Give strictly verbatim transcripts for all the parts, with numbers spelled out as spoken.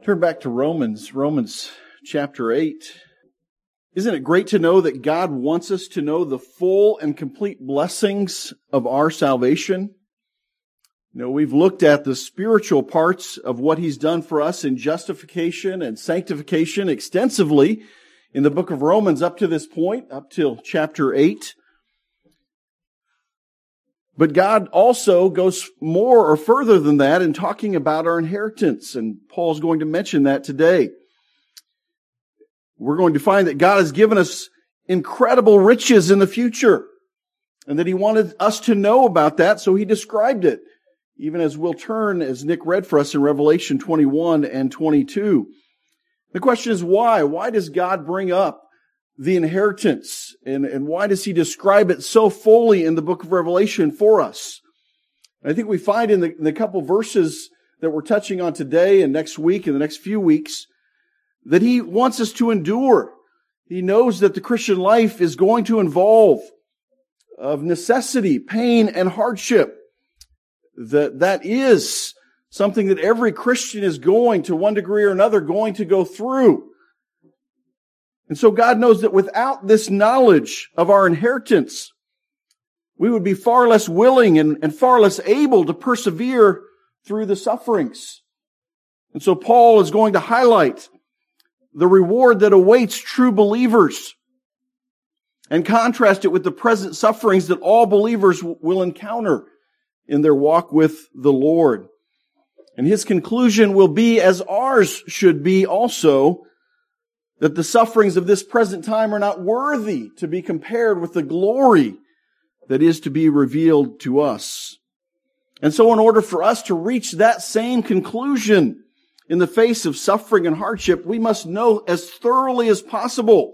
Turn back to Romans, Romans chapter eight. Isn't it great to know that God wants us to know the full and complete blessings of our salvation? You know, we've looked at the spiritual parts of what He's done for us in justification and sanctification extensively in the book of Romans up to this point, up till chapter eight. But God also goes more or further than that in talking about our inheritance, and Paul's going to mention that today. We're going to find that God has given us incredible riches in the future, and that He wanted us to know about that, so He described it, even as we'll turn, as Nick read for us in Revelation twenty-one and twenty-two. The question is why? Why does God bring up the inheritance, and, and why does He describe it so fully in the book of Revelation for us? And I think we find in the, in the couple verses that we're touching on today and next week and the next few weeks that He wants us to endure. He knows that the Christian life is going to involve of necessity, pain, and hardship. That that is something that every Christian is going, to one degree or another, going to go through. And so God knows that without this knowledge of our inheritance, we would be far less willing and, and far less able to persevere through the sufferings. And so Paul is going to highlight the reward that awaits true believers and contrast it with the present sufferings that all believers will encounter in their walk with the Lord. And his conclusion will be, as ours should be also, that the sufferings of this present time are not worthy to be compared with the glory that is to be revealed to us. And so in order for us to reach that same conclusion in the face of suffering and hardship, we must know as thoroughly as possible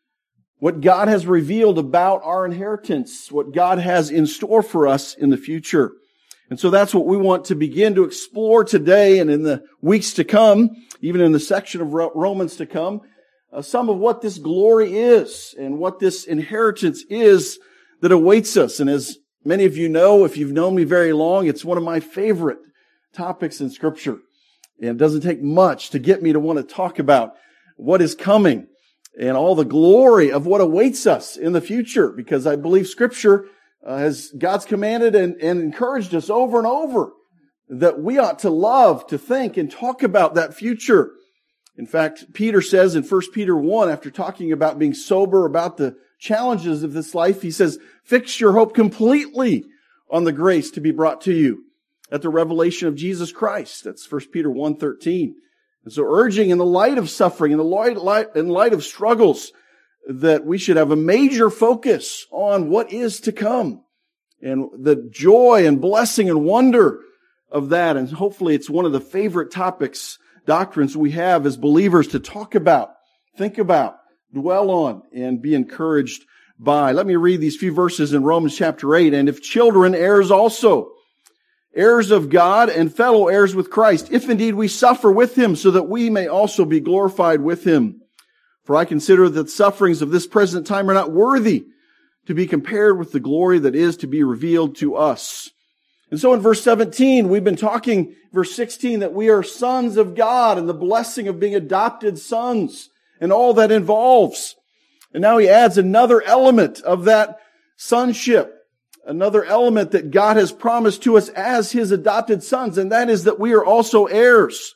what God has revealed about our inheritance, what God has in store for us in the future. And so that's what we want to begin to explore today and in the weeks to come, even in the section of Romans to come. Uh, some of what this glory is and what this inheritance is that awaits us. And as many of you know, if you've known me very long, it's one of my favorite topics in Scripture. And it doesn't take much to get me to want to talk about what is coming and all the glory of what awaits us in the future, because I believe Scripture uh, has God's commanded and, and encouraged us over and over that we ought to love, to think, and talk about that future. In fact, Peter says in First Peter one, after talking about being sober about the challenges of this life, he says, fix your hope completely on the grace to be brought to you at the revelation of Jesus Christ. That's First Peter one thirteen. And so urging in the light of suffering, in the light, light, in light of struggles, that we should have a major focus on what is to come and the joy and blessing and wonder of that. And hopefully it's one of the favorite topics doctrines we have as believers to talk about, think about, dwell on, and be encouraged by. Let me read these few verses in Romans chapter eight. And if children, heirs also, heirs of God and fellow heirs with Christ, if indeed we suffer with Him, so that we may also be glorified with Him. For I consider that the sufferings of this present time are not worthy to be compared with the glory that is to be revealed to us. And so in verse seventeen, we've been talking, verse sixteen, that we are sons of God and the blessing of being adopted sons and all that involves. And now he adds another element of that sonship, another element that God has promised to us as His adopted sons, and that is that we are also heirs.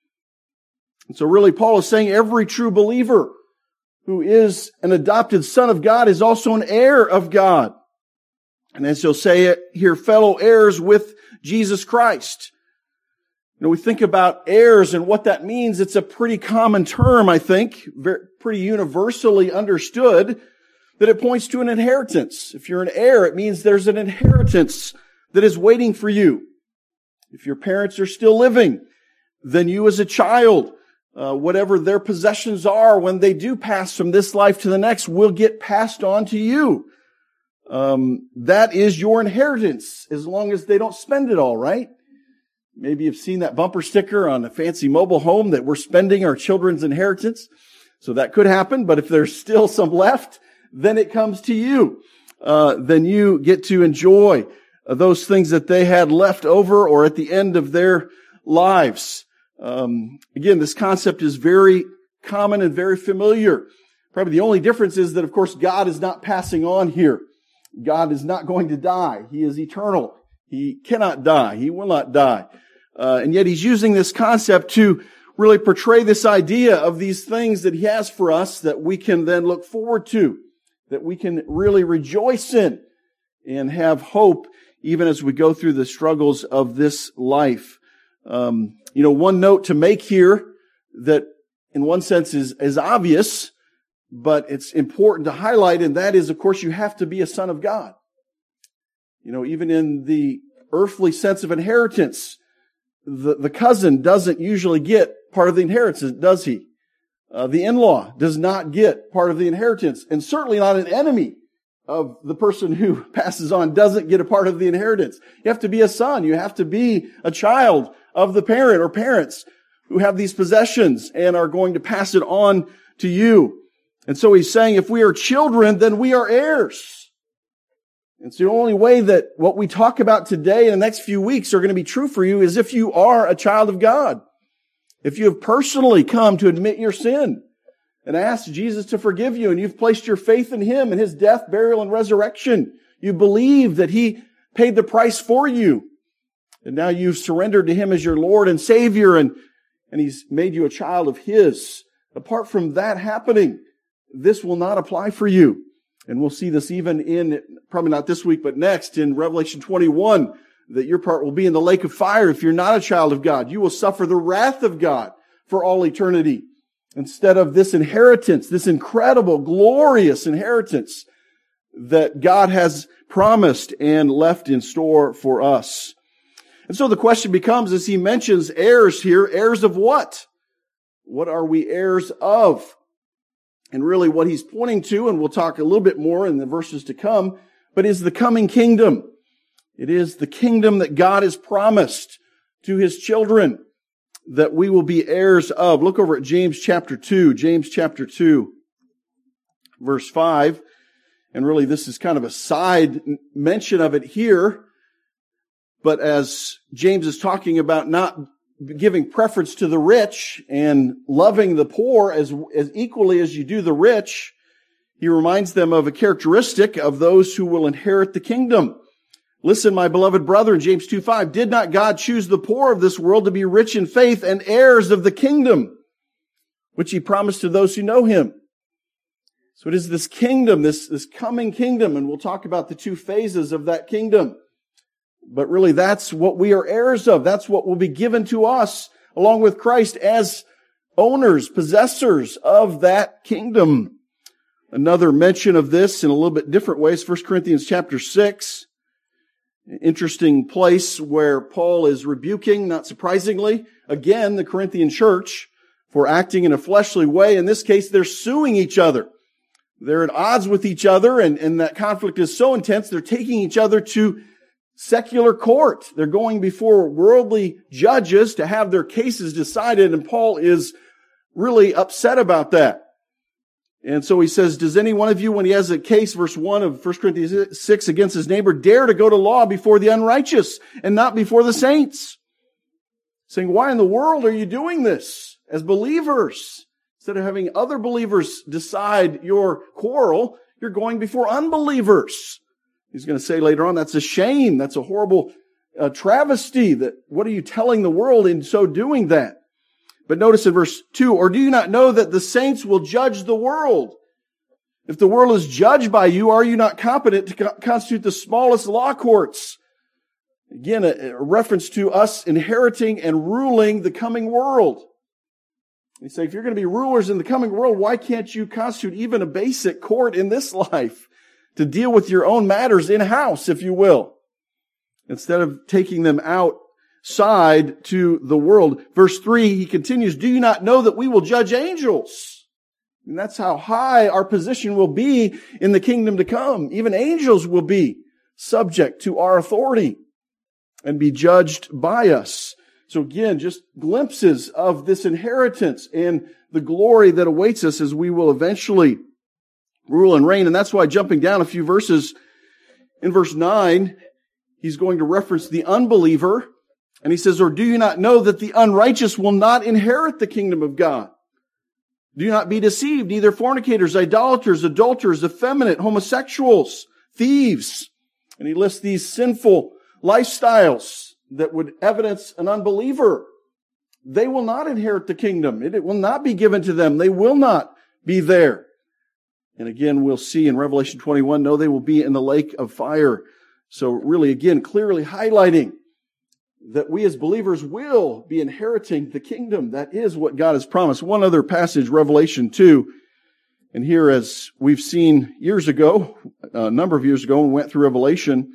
And so really Paul is saying every true believer who is an adopted son of God is also an heir of God. And as he'll say it here, fellow heirs with Jesus Christ. You know, we think about heirs and what that means. It's a pretty common term, I think, very, pretty universally understood, that it points to an inheritance. If you're an heir, it means there's an inheritance that is waiting for you. If your parents are still living, then you as a child, uh, whatever their possessions are when they do pass from this life to the next, will get passed on to you. Um, that is your inheritance, as long as they don't spend it all, right? Maybe you've seen that bumper sticker on a fancy mobile home that we're spending our children's inheritance. So that could happen, but if there's still some left, then it comes to you. Uh, then you get to enjoy those things that they had left over or at the end of their lives. Um, again, this concept is very common and very familiar. Probably the only difference is that, of course, God is not passing on here. God is not going to die. He is eternal. He cannot die. He will not die. Uh, and yet he's using this concept to really portray this idea of these things that he has for us that we can then look forward to, that we can really rejoice in and have hope even as we go through the struggles of this life. Um, you know, one note to make here that in one sense is, is obvious, but it's important to highlight, and that is, of course, you have to be a son of God. You know, even in the earthly sense of inheritance, the, the cousin doesn't usually get part of the inheritance, does he? Uh, the in-law does not get part of the inheritance, and certainly not an enemy of the person who passes on doesn't get a part of the inheritance. You have to be a son. You have to be a child of the parent or parents who have these possessions and are going to pass it on to you. And so he's saying if we are children, then we are heirs. It's the only way that what we talk about today in the next few weeks are going to be true for you is if you are a child of God. If you have personally come to admit your sin and asked Jesus to forgive you, and you've placed your faith in Him and His death, burial, and resurrection, you believe that He paid the price for you, and now you've surrendered to Him as your Lord and Savior, and, and He's made you a child of His. Apart from that happening, this will not apply for you. And we'll see this even in, probably not this week, but next in Revelation twenty-one, that your part will be in the lake of fire if you're not a child of God. You will suffer the wrath of God for all eternity instead of this inheritance, this incredible, glorious inheritance that God has promised and left in store for us. And so the question becomes, as he mentions heirs here, heirs of what? What are we heirs of? And really what he's pointing to, and we'll talk a little bit more in the verses to come, but is the coming kingdom. It is the kingdom that God has promised to His children that we will be heirs of. Look over at James chapter two, James chapter two, verse five. And really this is kind of a side mention of it here. But as James is talking about not giving preference to the rich and loving the poor as, as equally as you do the rich, he reminds them of a characteristic of those who will inherit the kingdom. Listen, my beloved brethren, James two five, did not God choose the poor of this world to be rich in faith and heirs of the kingdom, which He promised to those who know Him? So it is this kingdom, this, this coming kingdom, and we'll talk about the two phases of that kingdom. But really that's what we are heirs of. That's what will be given to us along with Christ as owners, possessors of that kingdom. Another mention of this in a little bit different ways, First Corinthians chapter six. Interesting place where Paul is rebuking, not surprisingly, again, the Corinthian church for acting in a fleshly way. In this case, they're suing each other. They're at odds with each other, and, and that conflict is so intense, they're taking each other to secular court. They're going before worldly judges to have their cases decided, and Paul is really upset about that. And so he says, does any one of you, when he has a case, verse one of First Corinthians six, against his neighbor, dare to go to law before the unrighteous and not before the saints? Saying, why in the world are you doing this as believers? Instead of having other believers decide your quarrel, you're going before unbelievers. He's going to say later on, that's a shame. That's a horrible uh, travesty. That what are you telling the world in so doing that? But notice in verse two, or do you not know that the saints will judge the world? If the world is judged by you, are you not competent to co- constitute the smallest law courts? Again, a, a reference to us inheriting and ruling the coming world. You say, if you're going to be rulers in the coming world, why can't you constitute even a basic court in this life to deal with your own matters in-house, if you will, instead of taking them out side to the world? Verse three, he continues, do you not know that we will judge angels? And that's how high our position will be in the kingdom to come. Even angels will be subject to our authority and be judged by us. So again, just glimpses of this inheritance and the glory that awaits us as we will eventually rule and reign. And that's why, jumping down a few verses, in verse nine, he's going to reference the unbeliever And he says, or do you not know that the unrighteous will not inherit the kingdom of God? Do not be deceived, neither fornicators, idolaters, adulterers, effeminate, homosexuals, thieves. And he lists these sinful lifestyles that would evidence an unbeliever. They will not inherit the kingdom. It will not be given to them. They will not be there. And again, we'll see in Revelation twenty-one, no, they will be in the lake of fire. So really, again, clearly highlighting that we as believers will be inheriting the kingdom. That is what God has promised. One other passage, Revelation two. And here, as we've seen years ago, a number of years ago, when we went through Revelation,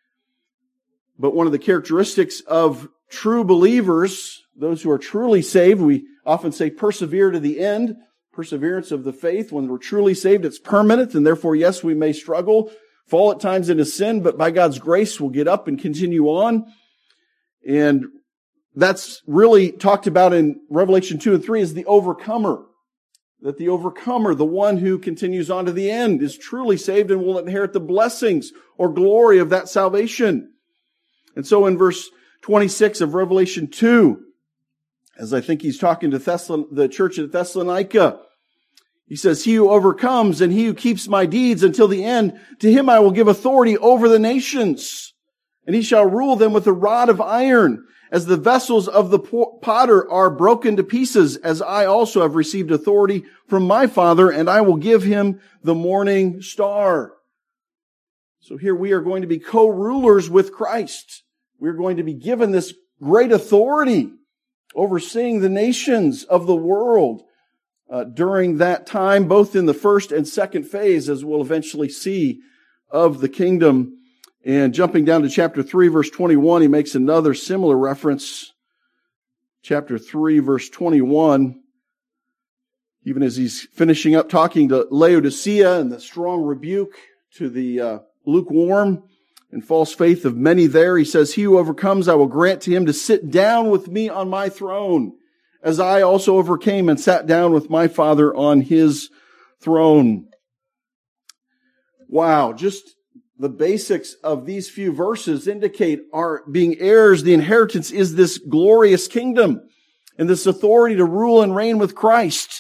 but one of the characteristics of true believers, those who are truly saved, we often say persevere to the end, perseverance of the faith. When we're truly saved, it's permanent, and therefore, yes, we may struggle, fall at times into sin, but by God's grace, we'll get up and continue on. And that's really talked about in Revelation two and three as the overcomer. That the overcomer, the one who continues on to the end, is truly saved and will inherit the blessings or glory of that salvation. And so in verse twenty-six of Revelation two, as I think he's talking to Thessalon- the church at Thessalonica, he says, he who overcomes and he who keeps my deeds until the end, to him I will give authority over the nations. And he shall rule them with a rod of iron, as the vessels of the potter are broken to pieces, as I also have received authority from my Father, and I will give him the morning star. So here we are going to be co-rulers with Christ. We're going to be given this great authority, overseeing the nations of the world uh, during that time, both in the first and second phase, as we'll eventually see, of the kingdom. And jumping down to chapter three, verse twenty-one, he makes another similar reference. Chapter three, verse twenty-one, even as he's finishing up talking to Laodicea and the strong rebuke to the uh, lukewarm and false faith of many there, he says, he who overcomes, I will grant to him to sit down with me on my throne, as I also overcame and sat down with my Father on his throne. Wow, just the basics of these few verses indicate our being heirs. The inheritance is this glorious kingdom and this authority to rule and reign with Christ.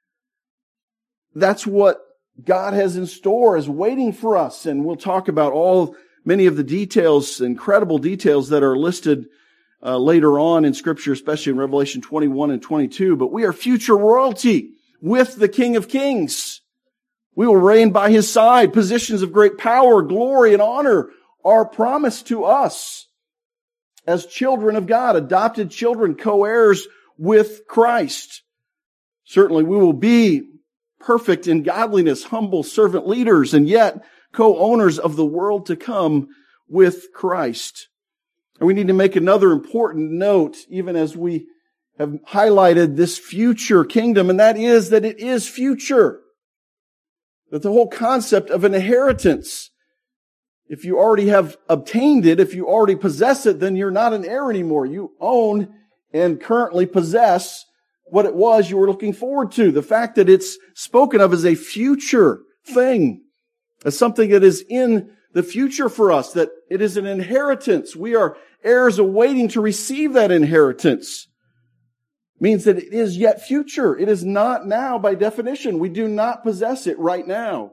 That's what God has in store, is waiting for us. And we'll talk about all, many of the details, incredible details that are listed uh, later on in Scripture, especially in Revelation twenty-one and twenty-two. But we are future royalty with the King of Kings. We will reign by his side. Positions of great power, glory, and honor are promised to us as children of God, adopted children, co-heirs with Christ. Certainly we will be perfect in godliness, humble servant leaders, and yet co-owners of the world to come with Christ. And we need to make another important note, even as we have highlighted this future kingdom, and that is that it is future. That the whole concept of an inheritance, if you already have obtained it, if you already possess it, then you're not an heir anymore. You own and currently possess what it was you were looking forward to. The fact that it's spoken of as a future thing, as something that is in the future for us, that it is an inheritance. We are heirs awaiting to receive that inheritance. Means that it is yet future. It is not now by definition. We do not possess it right now.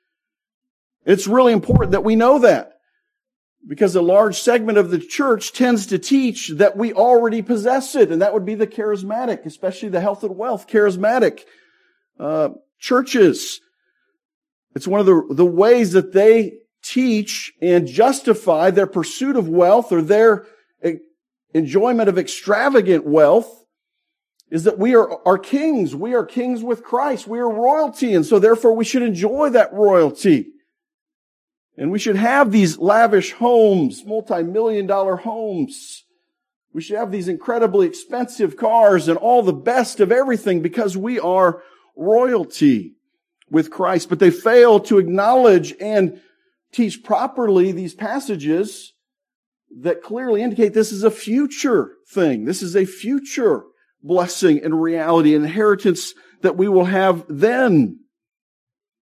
It's really important that we know that, because a large segment of the church tends to teach that we already possess it, and that would be the charismatic, especially the health and wealth charismatic uh, churches. It's one of the, the ways that they teach and justify their pursuit of wealth or their enjoyment of extravagant wealth, is that we are, are kings. We are kings with Christ. We are royalty. And so therefore we should enjoy that royalty. And we should have these lavish homes, multi-million dollar homes. We should have these incredibly expensive cars and all the best of everything, because we are royalty with Christ. But they fail to acknowledge and teach properly these passages that clearly indicate this is a future thing. This is a future blessing and reality, and inheritance that we will have then.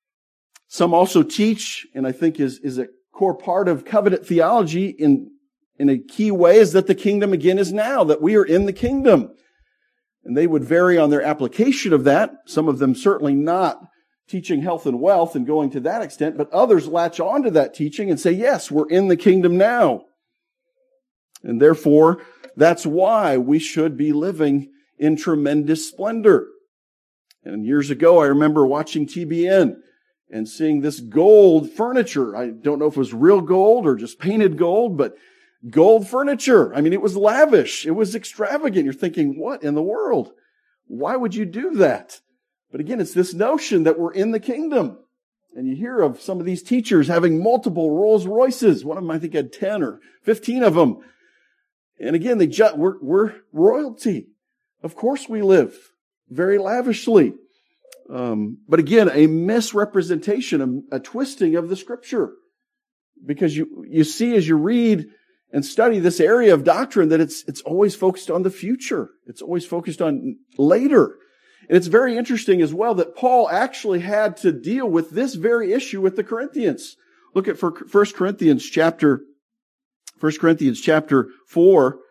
Some also teach, and I think is, is a core part of covenant theology in, in a key way is that the kingdom again is now, that we are in the kingdom. And they would vary on their application of that. Some of them certainly not teaching health and wealth and going to that extent, but others latch on to that teaching and say, yes, we're in the kingdom now. And therefore, that's why we should be living in tremendous splendor. And years ago, I remember watching T B N and seeing this gold furniture. I don't know if it was real gold or just painted gold, but gold furniture. I mean, it was lavish. It was extravagant. You're thinking, what in the world? Why would you do that? But again, it's this notion that we're in the kingdom. And you hear of some of these teachers having multiple Rolls Royces. One of them, I think, had ten or fifteen of them. And again, they ju- we're, we're royalty. Of course we live very lavishly. Um, but again, a misrepresentation, a, a twisting of the Scripture. Because you, you see as you read and study this area of doctrine that it's, it's always focused on the future. It's always focused on later. And it's very interesting as well that Paul actually had to deal with this very issue with the Corinthians. Look at First Corinthians chapter, First Corinthians chapter four.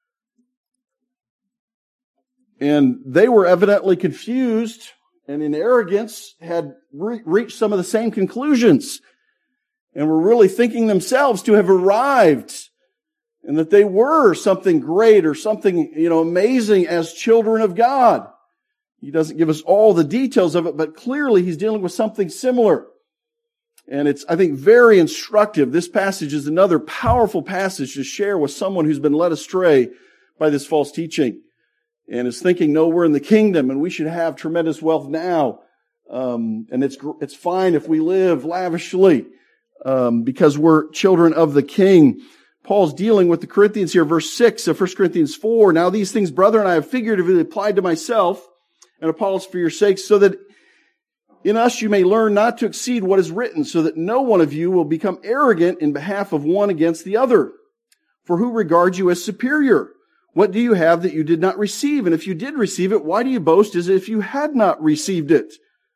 And they were evidently confused and in arrogance had re- reached some of the same conclusions and were really thinking themselves to have arrived and that they were something great or something, you know, amazing as children of God. He doesn't give us all the details of it, but clearly he's dealing with something similar. And it's, I think, very instructive. This passage is another powerful passage to share with someone who's been led astray by this false teaching and is thinking, no, we're in the kingdom and we should have tremendous wealth now. Um, and it's, it's fine if we live lavishly, um, because we're children of the King. Paul's dealing with the Corinthians here, verse six of First Corinthians four. Now these things, brethren, I have figuratively applied to myself and Apollos for your sakes, so that in us you may learn not to exceed what is written, so that no one of you will become arrogant in behalf of one against the other. For who regards you as superior? What do you have that you did not receive? And if you did receive it, why do you boast as if you had not received it?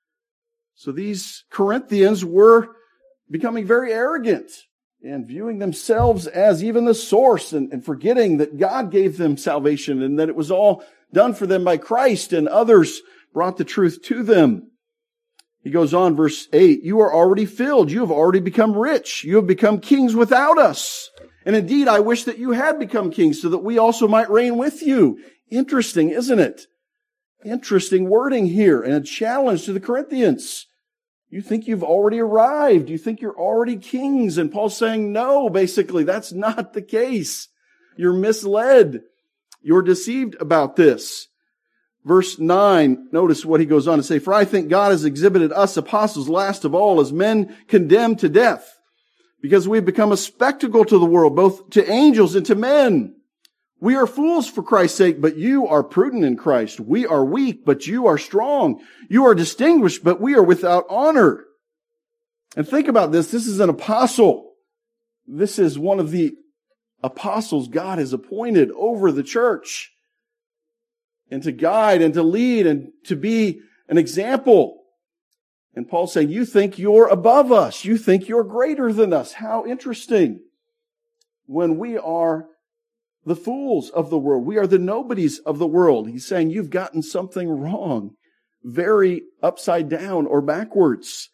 So these Corinthians were becoming very arrogant and viewing themselves as even the source and, and forgetting that God gave them salvation and that it was all done for them by Christ and others brought the truth to them. He goes on, verse eight, you are already filled. You have already become rich. You have become kings without us. And indeed, I wish that you had become kings so that we also might reign with you. Interesting, isn't it? Interesting wording here and a challenge to the Corinthians. You think you've already arrived. You think you're already kings. And Paul's saying, no, basically, that's not the case. You're misled. You're deceived about this. Verse nine, notice what he goes on to say, for I think God has exhibited us apostles last of all as men condemned to death, because we've become a spectacle to the world, both to angels and to men. We are fools for Christ's sake, but you are prudent in Christ. We are weak, but you are strong. You are distinguished, but we are without honor. And think about this. This is an apostle. This is one of the apostles God has appointed over the church and to guide and to lead and to be an example. And Paul's saying, you think you're above us. You think you're greater than us. How interesting. When we are the fools of the world. We are the nobodies of the world. He's saying you've gotten something wrong. Very upside down or backwards.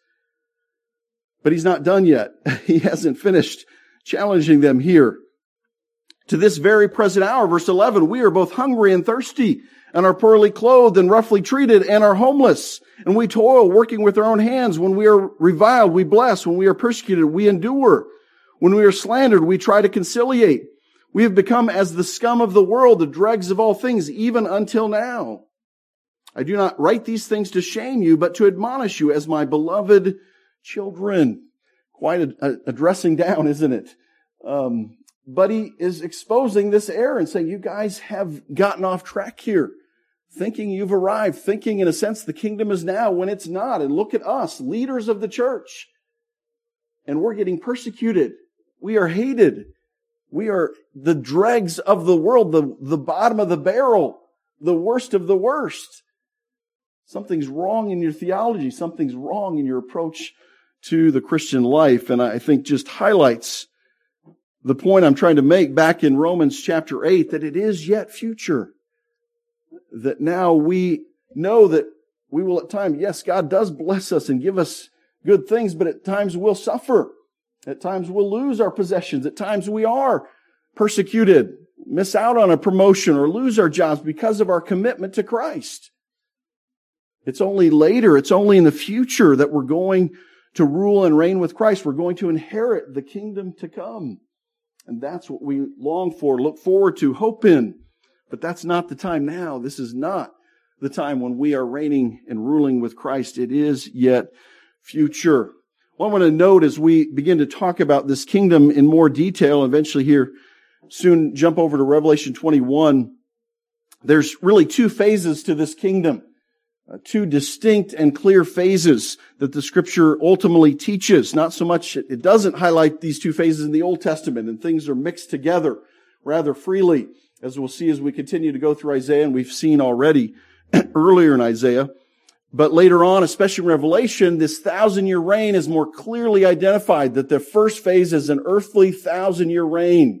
But he's not done yet. He hasn't finished challenging them here. To this very present hour, verse eleven, we are both hungry and thirsty, and are poorly clothed and roughly treated, and are homeless. And we toil, working with our own hands. When we are reviled, we bless. When we are persecuted, we endure. When we are slandered, we try to conciliate. We have become as the scum of the world, the dregs of all things, even until now. I do not write these things to shame you, but to admonish you as my beloved children. Quite a, a, a dressing down, isn't it? Um, But he is exposing this error and saying, you guys have gotten off track here, thinking you've arrived, thinking in a sense the kingdom is now when it's not. And look at us, leaders of the church. And we're getting persecuted. We are hated. We are the dregs of the world, the, the bottom of the barrel, the worst of the worst. Something's wrong in your theology. Something's wrong in your approach to the Christian life. And I think just highlights the point I'm trying to make back in Romans chapter eight, that it is yet future. That now we know that we will at times, yes, God does bless us and give us good things, but at times we'll suffer. At times we'll lose our possessions. At times we are persecuted, miss out on a promotion, or lose our jobs because of our commitment to Christ. It's only later, it's only in the future that we're going to rule and reign with Christ. We're going to inherit the kingdom to come. And that's what we long for, look forward to, hope in. But that's not the time now. This is not the time when we are reigning and ruling with Christ. It is yet future. What I want to note as we begin to talk about this kingdom in more detail, eventually here, soon jump over to Revelation twenty-one. There's really two phases to this kingdom. Uh, two distinct and clear phases that the Scripture ultimately teaches. Not so much, it doesn't highlight these two phases in the Old Testament, and things are mixed together rather freely, as we'll see as we continue to go through Isaiah, and we've seen already earlier in Isaiah. But later on, especially in Revelation, this thousand-year reign is more clearly identified, that the first phase is an earthly thousand-year reign,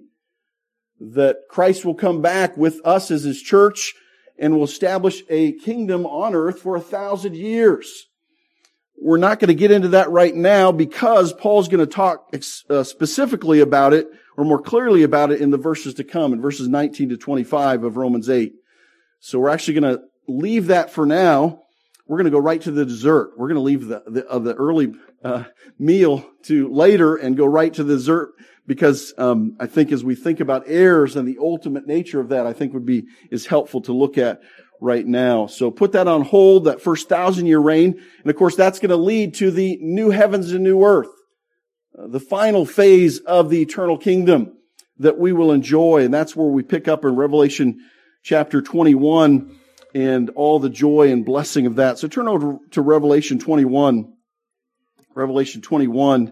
that Christ will come back with us as His church, and will establish a kingdom on earth for a thousand years. We're not going to get into that right now because Paul's going to talk uh, specifically about it, or more clearly about it, in the verses to come, in verses nineteen to twenty-five of Romans eight. So we're actually going to leave that for now. We're going to go right to the dessert. We're going to leave the, the, uh, the early uh, meal to later and go right to the dessert, because um, I think as we think about heirs and the ultimate nature of that, I think would be is helpful to look at right now. So put that on hold, that first thousand-year reign. And of course, that's going to lead to the new heavens and new earth, uh, the final phase of the eternal kingdom that we will enjoy. And that's where we pick up in Revelation chapter twenty-one and all the joy and blessing of that. So turn over to Revelation twenty-one. Revelation twenty-one.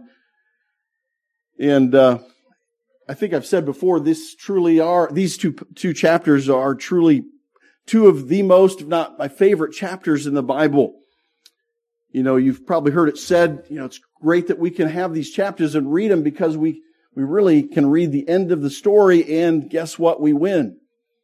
And uh, I think I've said before, this truly are, these two two chapters are truly two of the most, if not my favorite chapters in the Bible. You know, you've probably heard it said, you know, it's great that we can have these chapters and read them, because we, we really can read the end of the story, and guess what? We win.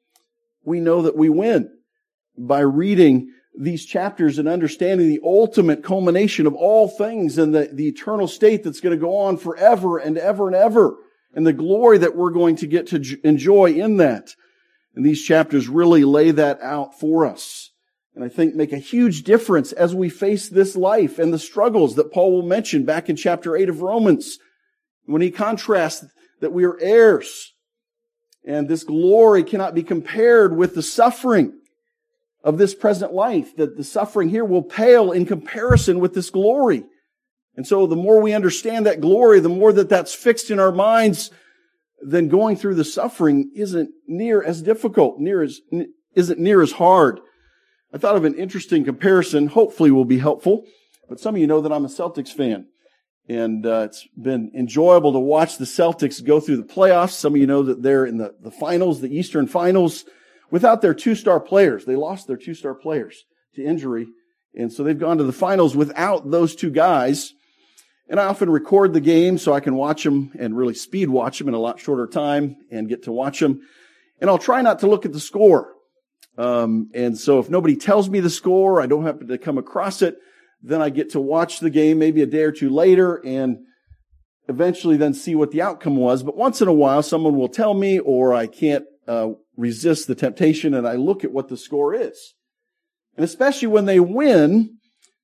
We know that we win by reading these chapters and understanding the ultimate culmination of all things, and the, the eternal state that's going to go on forever and ever and ever, and the glory that we're going to get to j- enjoy in that. And these chapters really lay that out for us, and I think make a huge difference as we face this life and the struggles that Paul will mention back in chapter eight of Romans, when he contrasts that we are heirs, and this glory cannot be compared with the suffering of this present life, that the suffering here will pale in comparison with this glory. And so the more we understand that glory, the more that that's fixed in our minds, then going through the suffering isn't near as difficult, near as, isn't near as hard. I thought of an interesting comparison, hopefully will be helpful, but some of you know that I'm a Celtics fan. And uh, it's been enjoyable to watch the Celtics go through the playoffs. Some of you know that they're in the, the finals, the Eastern Finals, without their two-star players. They lost their two-star players to injury. And so they've gone to the finals without those two guys. And I often record the game so I can watch them and really speed watch them in a lot shorter time and get to watch them. And I'll try not to look at the score. Um, and so if nobody tells me the score, I don't happen to come across it, then I get to watch the game maybe a day or two later and eventually then see what the outcome was. But once in a while, someone will tell me, or I can't uh, resist the temptation, and I look at what the score is. And especially when they win,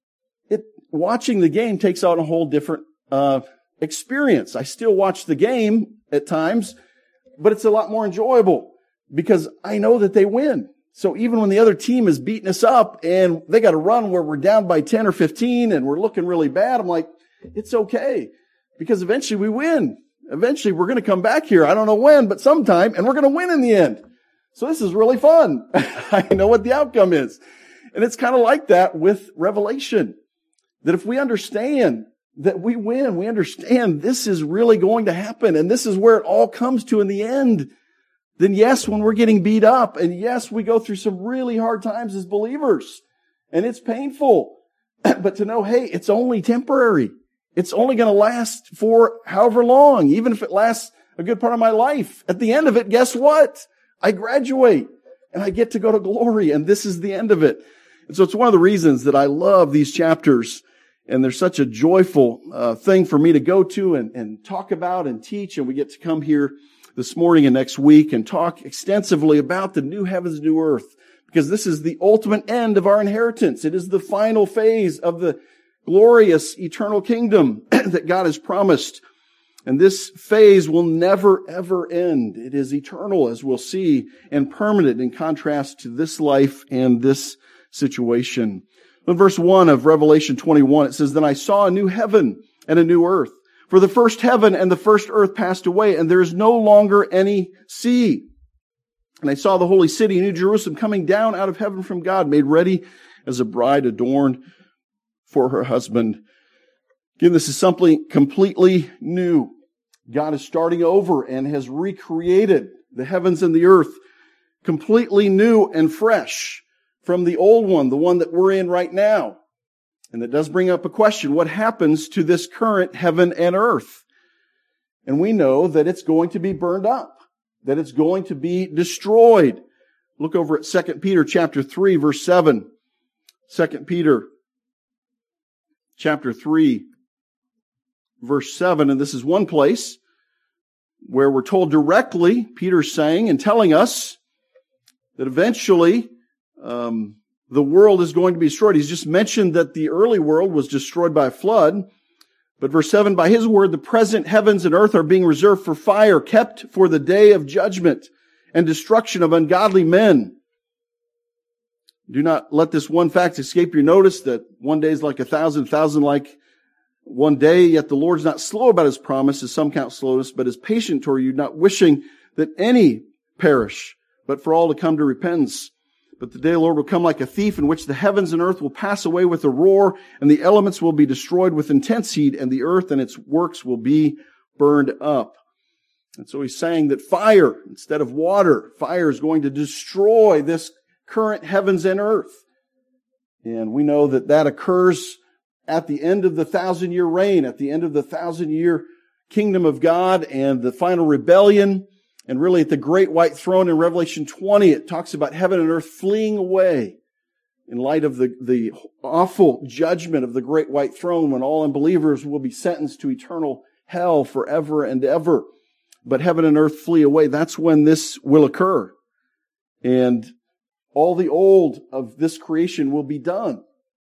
it watching the game takes on a whole different uh experience. I still watch the game at times, but it's a lot more enjoyable because I know that they win. So even when the other team is beating us up and they got a run where we're down by ten or fifteen and we're looking really bad, I'm like, it's okay, because eventually we win. Eventually we're going to come back here. I don't know when, but sometime, and we're going to win in the end. So this is really fun. I know what the outcome is. And it's kind of like that with Revelation. That if we understand that we win, we understand this is really going to happen, and this is where it all comes to in the end, then yes, when we're getting beat up, and yes, we go through some really hard times as believers, and it's painful, but to know, hey, it's only temporary. It's only going to last for however long, even if it lasts a good part of my life. At the end of it, guess what? I graduate and I get to go to glory, and this is the end of it. And so it's one of the reasons that I love these chapters, and they're such a joyful uh, thing for me to go to and, and talk about and teach, and we get to come here this morning and next week and talk extensively about the new heavens, new earth, because this is the ultimate end of our inheritance. It is the final phase of the glorious eternal kingdom that God has promised. And this phase will never, ever end. It is eternal, as we'll see, and permanent in contrast to this life and this situation. In verse one of Revelation twenty-one, it says, "Then I saw a new heaven and a new earth. For the first heaven and the first earth passed away, and there is no longer any sea. And I saw the holy city, New Jerusalem, coming down out of heaven from God, made ready as a bride adorned for her husband." Again, this is something completely new. God is starting over and has recreated the heavens and the earth completely new and fresh from the old one, the one that we're in right now. And that does bring up a question. What happens to this current heaven and earth? And we know that it's going to be burned up, that it's going to be destroyed. Look over at Second Peter chapter three, verse seven. Second Peter chapter three, verse seven. And this is one place where we're told directly, Peter's saying and telling us that eventually um, the world is going to be destroyed. He's just mentioned that the early world was destroyed by a flood. But verse seven, "By his word, the present heavens and earth are being reserved for fire, kept for the day of judgment and destruction of ungodly men." Do not let this one fact escape your notice, that one day is like a thousand, thousand like one day, yet the Lord's not slow about his promise, as some count slowness, but is patient toward you, not wishing that any perish, but for all to come to repentance. But the day of the Lord will come like a thief, in which the heavens and earth will pass away with a roar, and the elements will be destroyed with intense heat, and the earth and its works will be burned up. And so he's saying that fire, instead of water, fire is going to destroy this current heavens and earth. And we know that that occurs at the end of the thousand-year reign, at the end of the thousand-year kingdom of God and the final rebellion. And really at the great white throne in Revelation twenty, it talks about heaven and earth fleeing away in light of the, the awful judgment of the great white throne, when all unbelievers will be sentenced to eternal hell forever and ever. But heaven and earth flee away. That's when this will occur. And all the old of this creation will be done.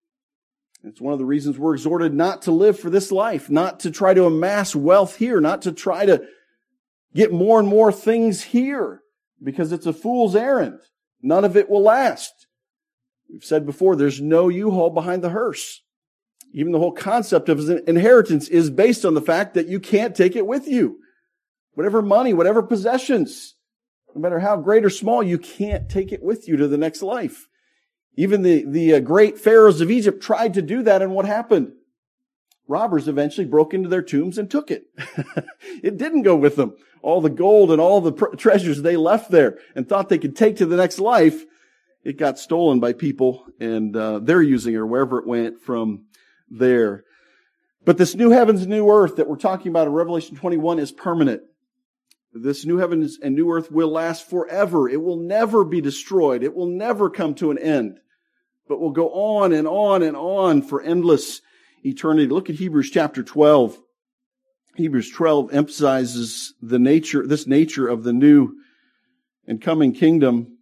It's one of the reasons we're exhorted not to live for this life, not to try to amass wealth here, not to try to get more and more things here, because it's a fool's errand. None of it will last. We've said before, there's no U-Haul behind the hearse. Even the whole concept of inheritance is based on the fact that you can't take it with you. Whatever money, whatever possessions, no matter how great or small, you can't take it with you to the next life. Even the, the uh, great pharaohs of Egypt tried to do that, and what happened? Robbers eventually broke into their tombs and took it. It didn't go with them. All the gold and all the pr- treasures they left there and thought they could take to the next life, it got stolen by people, and uh, they're using it wherever it went from there. But this new heavens and new earth that we're talking about in Revelation twenty-one is permanent. This new heavens and new earth will last forever. It will never be destroyed. It will never come to an end, but will go on and on and on for endless eternity. Look at Hebrews chapter twelve. Hebrews twelve emphasizes the nature, this nature of the new and coming kingdom,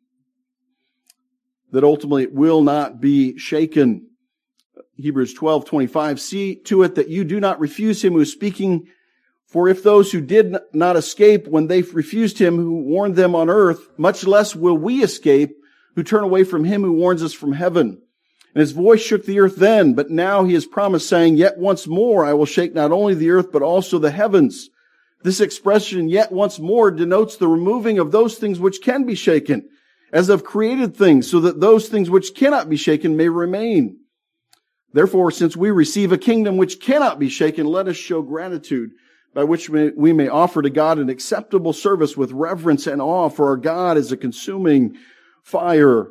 that ultimately it will not be shaken. Hebrews twelve twenty-five, "See to it that you do not refuse him who is speaking, for if those who did not escape when they refused him who warned them on earth, much less will we escape who turn away from him who warns us from heaven. And his voice shook the earth then, but now he has promised, saying, Yet once more I will shake not only the earth, but also the heavens. This expression, yet once more, denotes the removing of those things which can be shaken, as of created things, so that those things which cannot be shaken may remain. Therefore, since we receive a kingdom which cannot be shaken, let us show gratitude, by which we may offer to God an acceptable service with reverence and awe, for our God is a consuming fire.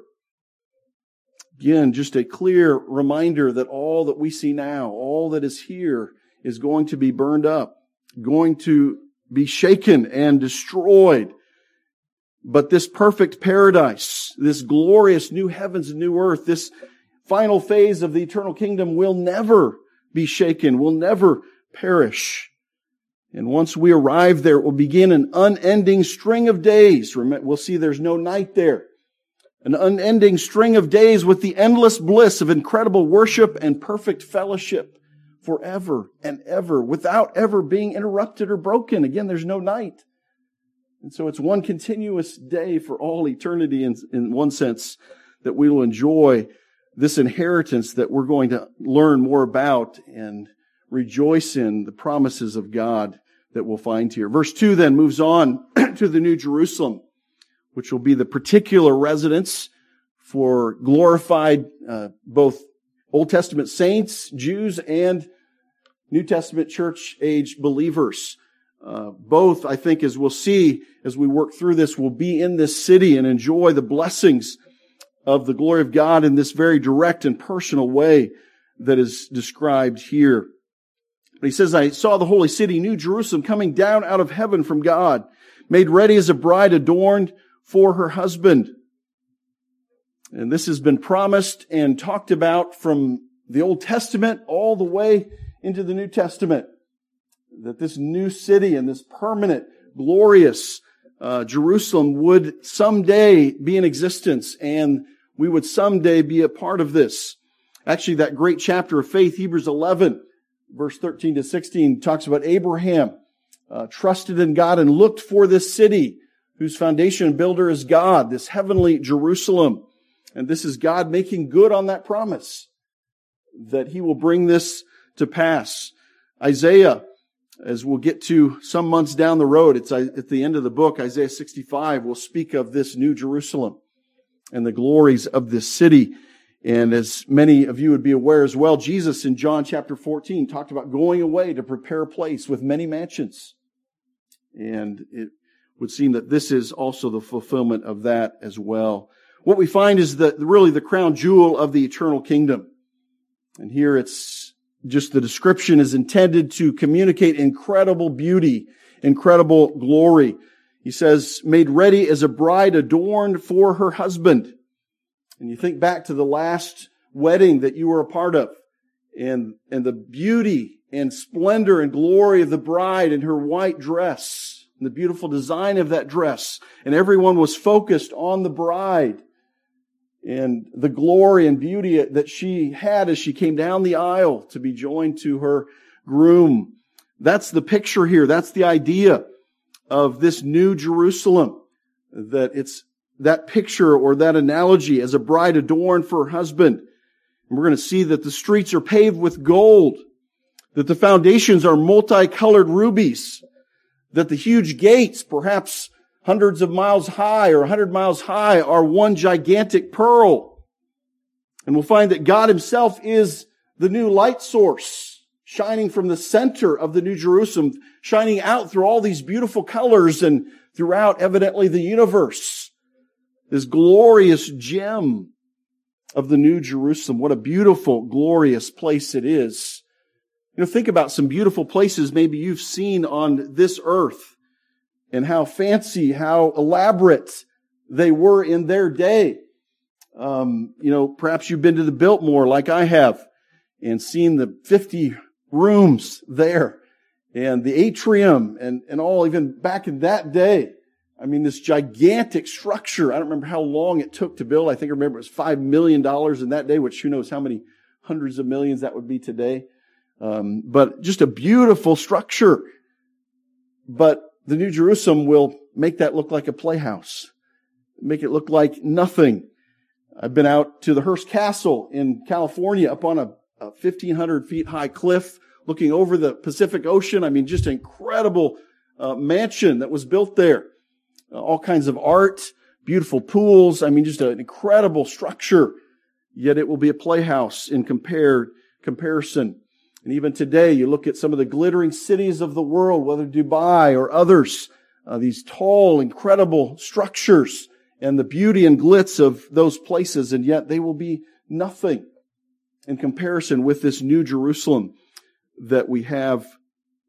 Again, just a clear reminder that all that we see now, all that is here, is going to be burned up, going to be shaken and destroyed. But this perfect paradise, this glorious new heavens and new earth, this final phase of the eternal kingdom will never be shaken, will never perish. And once we arrive there, it will begin an unending string of days. We'll see there's no night there. An unending string of days with the endless bliss of incredible worship and perfect fellowship forever and ever without ever being interrupted or broken. Again, there's no night. And so it's one continuous day for all eternity in, in one sense that we will enjoy this inheritance that we're going to learn more about and rejoice in the promises of God that we'll find here. Verse two then moves on to the New Jerusalem, which will be the particular residence for glorified uh, both Old Testament saints, Jews, and New Testament church-age believers. Uh, both, I think, as we'll see as we work through this, will be in this city and enjoy the blessings of the glory of God in this very direct and personal way that is described here. But he says, I saw the holy city, New Jerusalem, coming down out of heaven from God, made ready as a bride adorned for her husband. And this has been promised and talked about from the Old Testament all the way into the New Testament. That this new city and this permanent, glorious uh, Jerusalem would someday be in existence, and we would someday be a part of this. Actually, that great chapter of faith, Hebrews eleven, verse thirteen to sixteen, talks about Abraham uh, trusted in God and looked for this city whose foundation and builder is God, this heavenly Jerusalem. And this is God making good on that promise that He will bring this to pass. Isaiah, as we'll get to some months down the road, it's at the end of the book, Isaiah sixty-five, will speak of this New Jerusalem and the glories of this city. And as many of you would be aware as well, Jesus in John chapter fourteen talked about going away to prepare a place with many mansions. And it would seem that this is also the fulfillment of that as well. What we find is that really the crown jewel of the eternal kingdom. And here it's just the description is intended to communicate incredible beauty, incredible glory. He says, made ready as a bride adorned for her husband. And you think back to the last wedding that you were a part of, and, and the beauty and splendor and glory of the bride in her white dress, and the beautiful design of that dress. And everyone was focused on the bride and the glory and beauty that she had as she came down the aisle to be joined to her groom. That's the picture here. That's the idea of this New Jerusalem. That it's that picture or that analogy as a bride adorned for her husband. And we're going to see that the streets are paved with gold, that the foundations are multicolored rubies, that the huge gates, perhaps hundreds of miles high or a hundred miles high, are one gigantic pearl. And we'll find that God Himself is the new light source, shining from the center of the New Jerusalem, shining out through all these beautiful colors and throughout, evidently, the universe. This glorious gem of the New Jerusalem. What a beautiful, glorious place it is. You know, think about some beautiful places maybe you've seen on this earth, and how fancy, how elaborate they were in their day. Um, you know, perhaps you've been to the Biltmore like I have and seen the fifty rooms there and the atrium and, and all, even back in that day. I mean, this gigantic structure. I don't remember how long it took to build. I think I remember it was five million dollars in that day, which who knows how many hundreds of millions that would be today. Um, but just a beautiful structure. But the New Jerusalem will make that look like a playhouse. Make it look like nothing. I've been out to the Hearst Castle in California up on a, a fifteen hundred feet high cliff looking over the Pacific Ocean. I mean, just an incredible uh, mansion that was built there. Uh, all kinds of art, beautiful pools. I mean, just an incredible structure. Yet it will be a playhouse in compared comparison. And even today, you look at some of the glittering cities of the world, whether Dubai or others, uh, these tall, incredible structures and the beauty and glitz of those places, and yet they will be nothing in comparison with this New Jerusalem that we have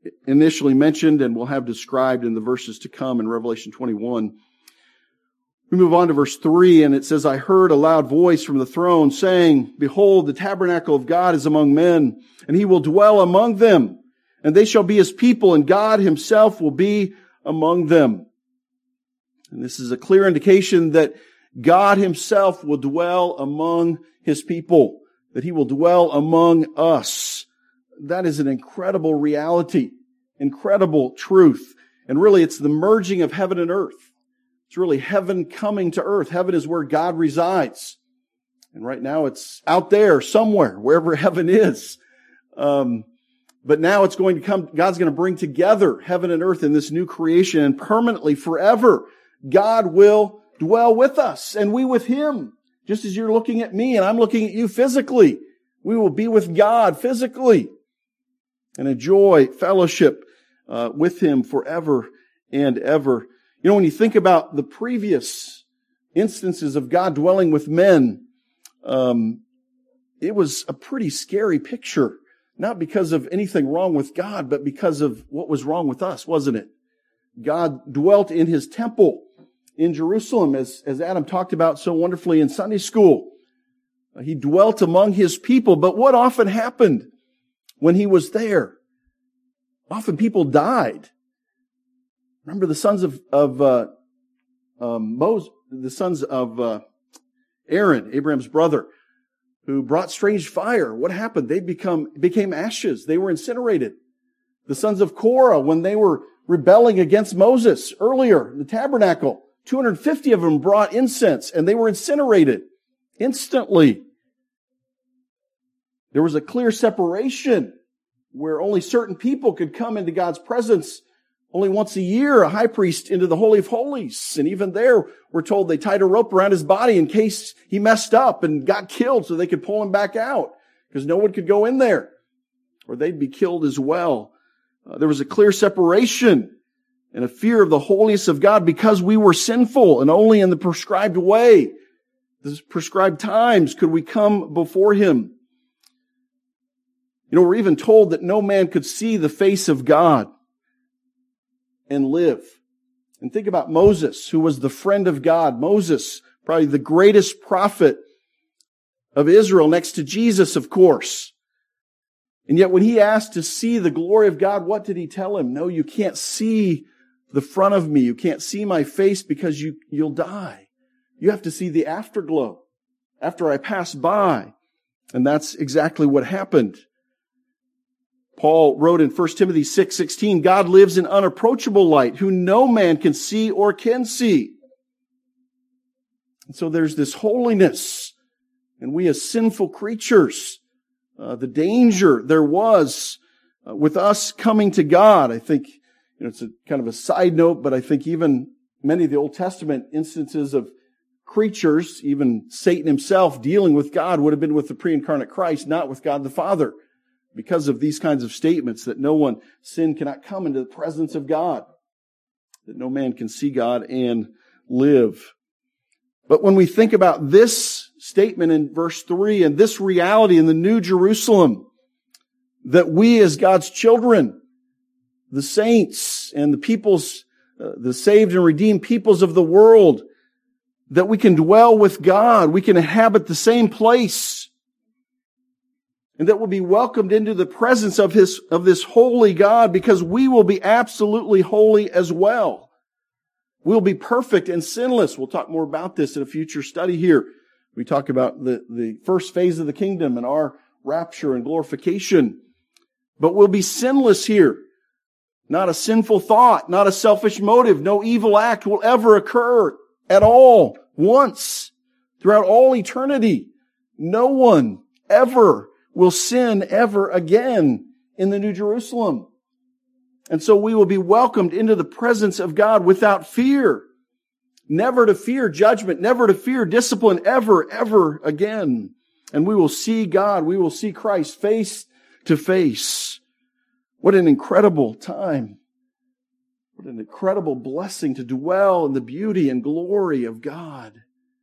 initially mentioned and we'll have described in the verses to come in Revelation twenty-one. We move on to verse three, and it says, I heard a loud voice from the throne saying, Behold, the tabernacle of God is among men, and he will dwell among them, and they shall be his people, and God himself will be among them. And this is a clear indication that God himself will dwell among his people, that he will dwell among us. That is an incredible reality, incredible truth. And really, it's the merging of heaven and earth. It's really heaven coming to earth. Heaven is where God resides. And right now it's out there somewhere, wherever heaven is. Um, but now it's going to come, God's going to bring together heaven and earth in this new creation, and permanently, forever, God will dwell with us and we with him. Just as you're looking at me and I'm looking at you physically, we will be with God physically and enjoy fellowship uh, with him forever and ever. You know, when you think about the previous instances of God dwelling with men, um, it was a pretty scary picture. Not because of anything wrong with God, but because of what was wrong with us, wasn't it? God dwelt in his temple in Jerusalem, as, as Adam talked about so wonderfully in Sunday school. He dwelt among his people, but what often happened when he was there? Often people died. Remember the sons of, of uh, um, Moses, the sons of uh, Aaron, Abraham's brother, who brought strange fire. What happened? They become became ashes. They were incinerated. The sons of Korah, when they were rebelling against Moses earlier in the tabernacle, two hundred fifty of them brought incense and they were incinerated instantly. There was a clear separation where only certain people could come into God's presence. Only once a year, a high priest into the Holy of Holies. And even there, we're told they tied a rope around his body in case he messed up and got killed so they could pull him back out, because no one could go in there or they'd be killed as well. Uh, there was a clear separation and a fear of the holiness of God because we were sinful, and only in the prescribed way, the prescribed times, could we come before him. You know, we're even told that no man could see the face of God and live. And think about Moses, who was the friend of God. Moses, probably the greatest prophet of Israel, next to Jesus, of course. And yet when he asked to see the glory of God, what did he tell him? No, you can't see the front of me. You can't see my face because you, you'll die. You have to see the afterglow after I pass by. And that's exactly what happened. Paul wrote in First Timothy six sixteen, God lives in unapproachable light, who no man can see or can see. And so there's this holiness, and we as sinful creatures, uh, the danger there was uh, with us coming to God. I think, you know, it's a kind of a side note, but I think even many of the Old Testament instances of creatures, even Satan himself dealing with God, would have been with the pre-incarnate Christ, not with God the Father, because of these kinds of statements that no one, sin cannot come into the presence of God, that no man can see God and live. But when we think about this statement in verse three and this reality in the New Jerusalem, that we as God's children, the saints and the peoples, uh, the saved and redeemed peoples of the world, that we can dwell with God, we can inhabit the same place, and that we'll be welcomed into the presence of His, of this holy God, because we will be absolutely holy as well. We'll be perfect and sinless. We'll talk more about this in a future study here. We talk about the, the first phase of the kingdom and our rapture and glorification. But we'll be sinless here. Not a sinful thought, not a selfish motive, no evil act will ever occur at all, once, throughout all eternity. No one ever will sin ever again in the New Jerusalem. And so we will be welcomed into the presence of God without fear. Never to fear judgment, never to fear discipline ever, ever again. And we will see God, we will see Christ face to face. What an incredible time. What an incredible blessing to dwell in the beauty and glory of God,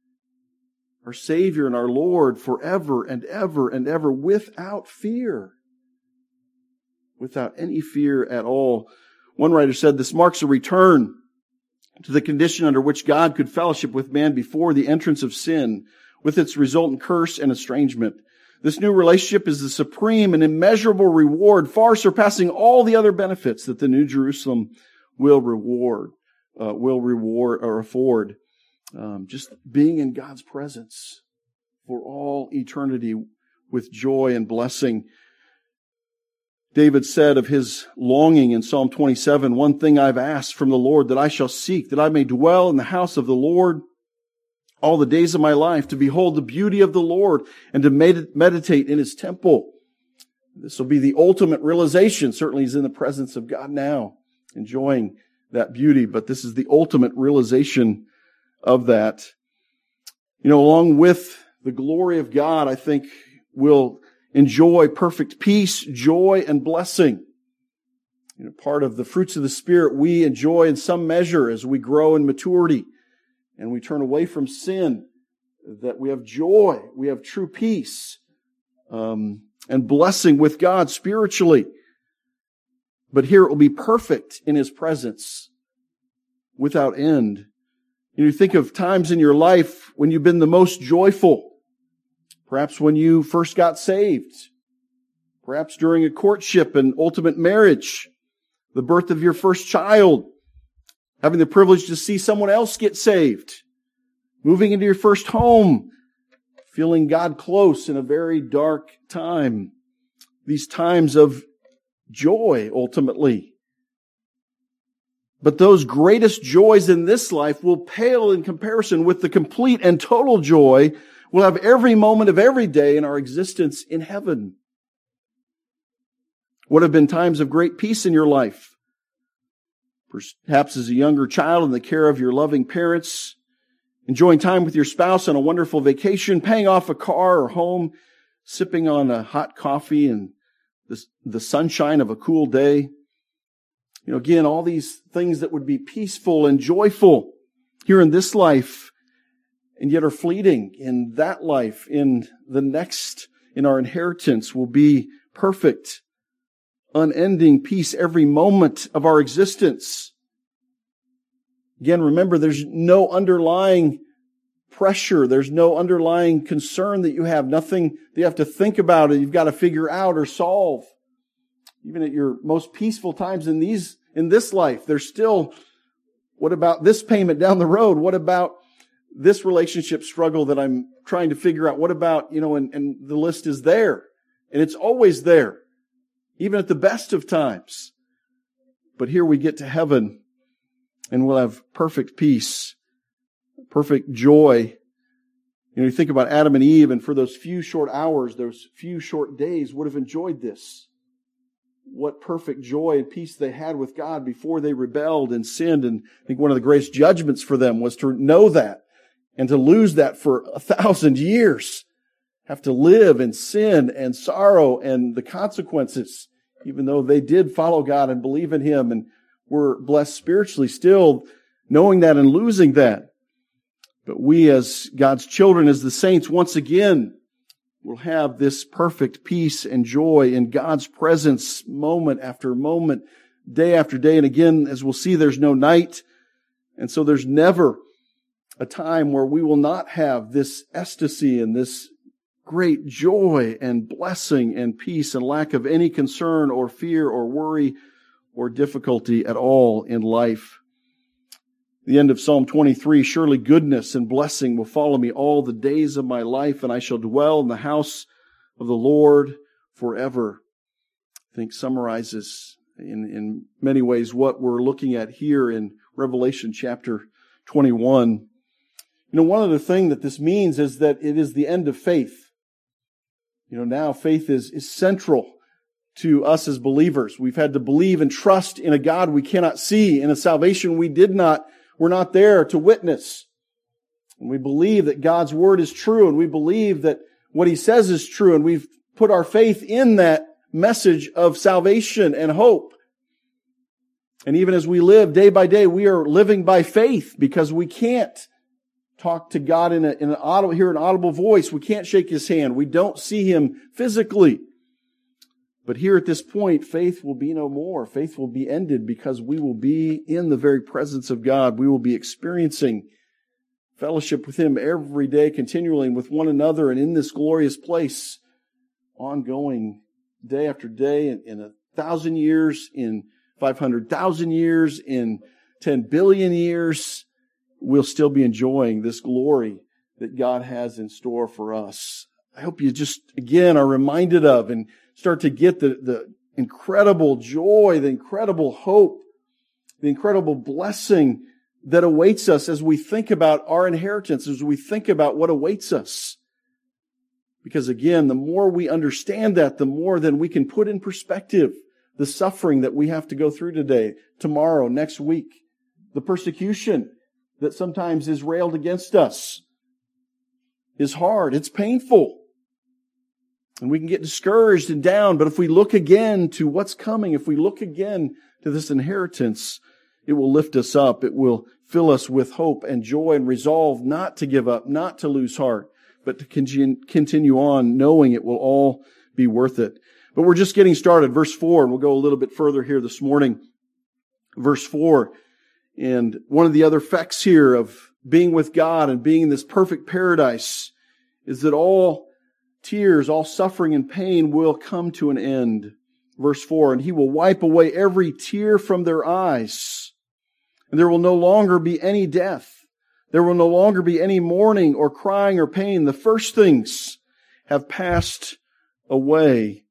our Savior and our Lord, forever and ever and ever without fear. without any fear at all. One writer said this marks a return to the condition under which God could fellowship with man before the entrance of sin, with its resultant curse and estrangement. This new relationship is the supreme and immeasurable reward, far surpassing all the other benefits that the New Jerusalem will reward, uh, will reward or afford. Um, just being in God's presence for all eternity with joy and blessing. David said of his longing in Psalm twenty-seven, "One thing I've asked from the Lord that I shall seek, that I may dwell in the house of the Lord all the days of my life, to behold the beauty of the Lord and to med- meditate in His temple." This will be the ultimate realization. Certainly he's in the presence of God now, enjoying that beauty, but this is the ultimate realization of that. You know, along with the glory of God, I think we'll enjoy perfect peace, joy, and blessing. You know, part of the fruits of the Spirit we enjoy in some measure as we grow in maturity and we turn away from sin, that we have joy, we have true peace, um, and blessing with God spiritually. But here it will be perfect in His presence without end. You know, you think of times in your life when you've been the most joyful. Perhaps when you first got saved. Perhaps during a courtship and ultimate marriage. The birth of your first child. Having the privilege to see someone else get saved. Moving into your first home. Feeling God close in a very dark time. These times of joy, ultimately. But those greatest joys in this life will pale in comparison with the complete and total joy we'll have every moment of every day in our existence in heaven. What have been times of great peace in your life? Perhaps as a younger child in the care of your loving parents, enjoying time with your spouse on a wonderful vacation, paying off a car or home, sipping on a hot coffee and the, the sunshine of a cool day. You know, again, all these things that would be peaceful and joyful here in this life, and yet are fleeting in that life, in the next, in our inheritance, will be perfect, unending peace every moment of our existence. Again, remember, there's no underlying pressure. There's no underlying concern that you have. Nothing that you have to think about and you've got to figure out or solve. Even at your most peaceful times in these, in this life, there's still, what about this payment down the road? What about this relationship struggle that I'm trying to figure out? What about, you know, and, and the list is there. And it's always there. Even at the best of times. But here we get to heaven and we'll have perfect peace, perfect joy. You know, you think about Adam and Eve, and for those few short hours, those few short days would have enjoyed this. What perfect joy and peace they had with God before they rebelled and sinned. And I think one of the greatest judgments for them was to know that and to lose that for a thousand years. Have to live in sin and sorrow and the consequences, even though they did follow God and believe in Him and were blessed spiritually, still knowing that and losing that. But we as God's children, as the saints, once again will have this perfect peace and joy in God's presence moment after moment, day after day. And again, as we'll see, there's no night. And so there's never a time where we will not have this ecstasy and this great joy and blessing and peace and lack of any concern or fear or worry or difficulty at all in life. The end of Psalm twenty-three, surely goodness and blessing will follow me all the days of my life, and I shall dwell in the house of the Lord forever. I think summarizes in, in many ways what we're looking at here in Revelation chapter twenty-one. You know, one other thing that this means is that it is the end of faith. You know, now faith is, is central to us as believers. We've had to believe and trust in a God we cannot see, in a salvation we did not, we're not there to witness. And we believe that God's Word is true, and we believe that what He says is true, and we've put our faith in that message of salvation and hope. And even as we live day by day, we are living by faith because we can't talk to God in, a, in an audible, hear an audible voice. We can't shake His hand. We don't see Him physically. But here at this point, faith will be no more. Faith will be ended because we will be in the very presence of God. We will be experiencing fellowship with Him every day, continually with one another, and in this glorious place, ongoing day after day, in, in a thousand years, in five hundred thousand years, in ten billion years, we'll still be enjoying this glory that God has in store for us. I hope you just, again, are reminded of and start to get the, the incredible joy, the incredible hope, the incredible blessing that awaits us as we think about our inheritance, as we think about what awaits us. Because again, the more we understand that, the more then we can put in perspective the suffering that we have to go through today, tomorrow, next week, the persecution that sometimes is railed against us is hard. It's painful. And we can get discouraged and down. But if we look again to what's coming, if we look again to this inheritance, it will lift us up. It will fill us with hope and joy and resolve not to give up, not to lose heart, but to continue on knowing it will all be worth it. But we're just getting started. Verse four, and we'll go a little bit further here this morning. Verse four, and one of the other effects here of being with God and being in this perfect paradise is that all tears, all suffering and pain will come to an end. Verse four, and He will wipe away every tear from their eyes. And there will no longer be any death. There will no longer be any mourning or crying or pain. The first things have passed away.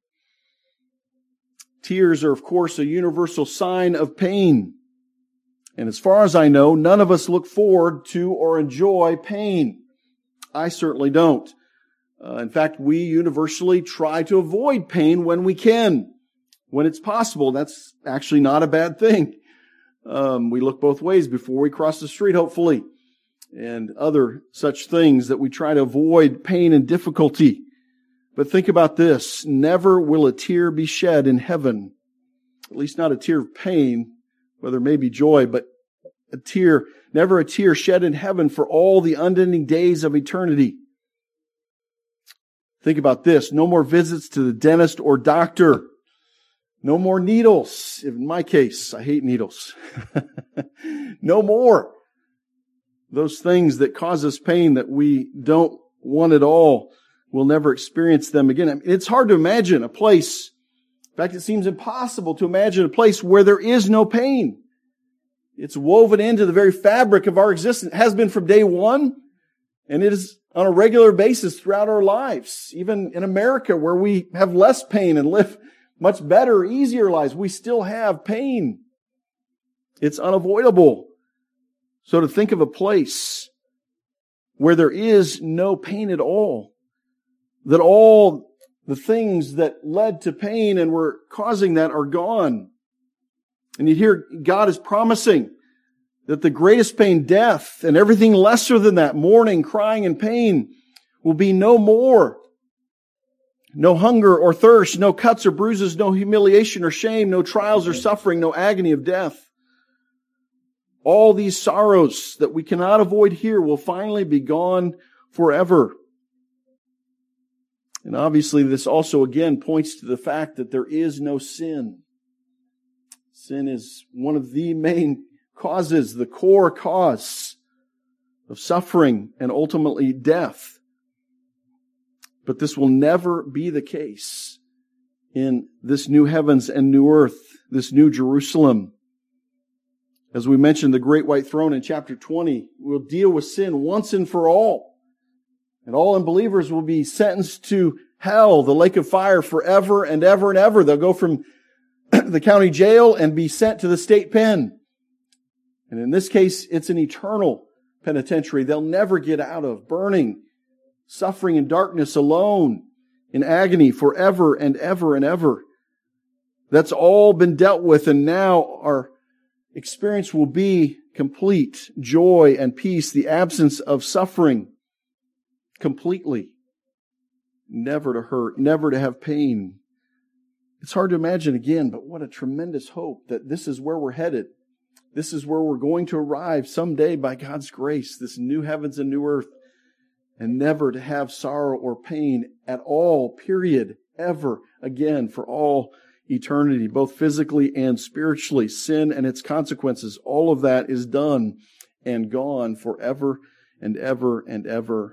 Tears are, of course, a universal sign of pain. And as far as I know, none of us look forward to or enjoy pain. I certainly don't. Uh, in fact, we universally try to avoid pain when we can, when it's possible. That's actually not a bad thing. Um, we look both ways before we cross the street, hopefully, and other such things that we try to avoid pain and difficulty. But think about this. Never will a tear be shed in heaven. At least not a tear of pain, whether it may be joy, but a tear, never a tear shed in heaven for all the unending days of eternity. Think about this. No more visits to the dentist or doctor. No more needles. In my case, I hate needles. No more. Those things that cause us pain that we don't want at all, we'll never experience them again. I mean, it's hard to imagine a place, in fact, it seems impossible to imagine a place where there is no pain. It's woven into the very fabric of our existence. It has been from day one, and it is on a regular basis throughout our lives. Even in America, where we have less pain and live much better, easier lives, we still have pain. It's unavoidable. So to think of a place where there is no pain at all, that all the things that led to pain and were causing that are gone. And you hear God is promising that the greatest pain, death, and everything lesser than that, mourning, crying, and pain, will be no more. No hunger or thirst, no cuts or bruises, no humiliation or shame, no trials or suffering, no agony of death. All these sorrows that we cannot avoid here will finally be gone forever. And obviously this also again points to the fact that there is no sin. Sin is one of the main causes, the core cause of suffering and ultimately death. But this will never be the case in this new heavens and new earth, this new Jerusalem. As we mentioned, the great white throne in chapter twenty will deal with sin once and for all. And all unbelievers will be sentenced to hell, the lake of fire, forever and ever and ever. They'll go from the county jail and be sent to the state pen. And in this case, it's an eternal penitentiary they'll never get out of, burning, suffering in darkness alone, in agony forever and ever and ever. That's all been dealt with, and now our experience will be complete joy and peace, the absence of suffering completely. Never to hurt, never to have pain. It's hard to imagine again, but what a tremendous hope that this is where we're headed. This is where we're going to arrive someday by God's grace, this new heavens and new earth, and never to have sorrow or pain at all, period, forever, again, for all eternity, both physically and spiritually. Sin and its consequences, all of that is done and gone forever and ever and ever.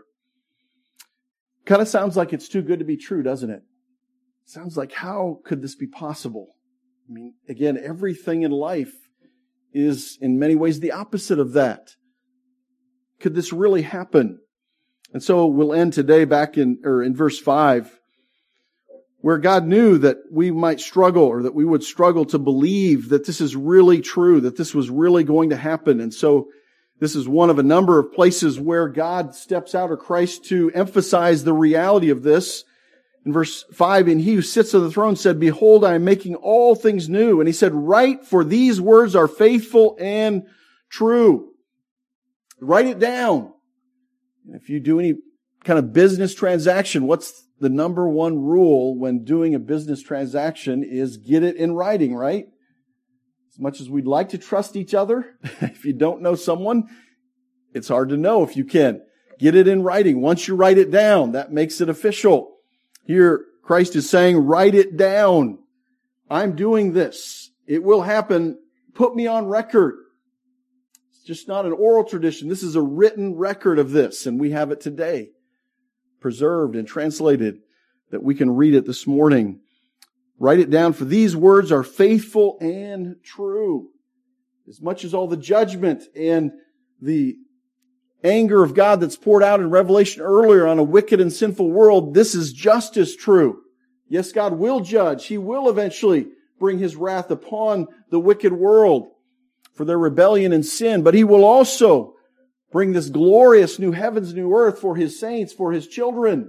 Kind of sounds like it's too good to be true, doesn't it? Sounds like, how could this be possible? I mean, again, everything in life is in many ways the opposite of that. Could this really happen? And so we'll end today back in, or in verse five, where God knew that we might struggle, or that we would struggle to believe that this is really true, that this was really going to happen. And so this is one of a number of places where God steps out, or Christ, to emphasize the reality of this. In verse five, and he who sits on the throne said, behold, I am making all things new. And he said, write, for these words are faithful and true. Write it down. If you do any kind of business transaction, what's the number one rule when doing a business transaction is get it in writing, right? As much as we'd like to trust each other, if you don't know someone, it's hard to know if you can. Get it in writing. Once you write it down, that makes it official. Here, Christ is saying, write it down. I'm doing this. It will happen. Put me on record. It's just not an oral tradition. This is a written record of this, and we have it today, preserved and translated, that we can read it this morning. Write it down, for these words are faithful and true. As much as all the judgment and the anger of God that's poured out in Revelation earlier on a wicked and sinful world, this is just as true. Yes, God will judge. He will eventually bring His wrath upon the wicked world for their rebellion and sin, but He will also bring this glorious new heavens, new earth for His saints, for His children.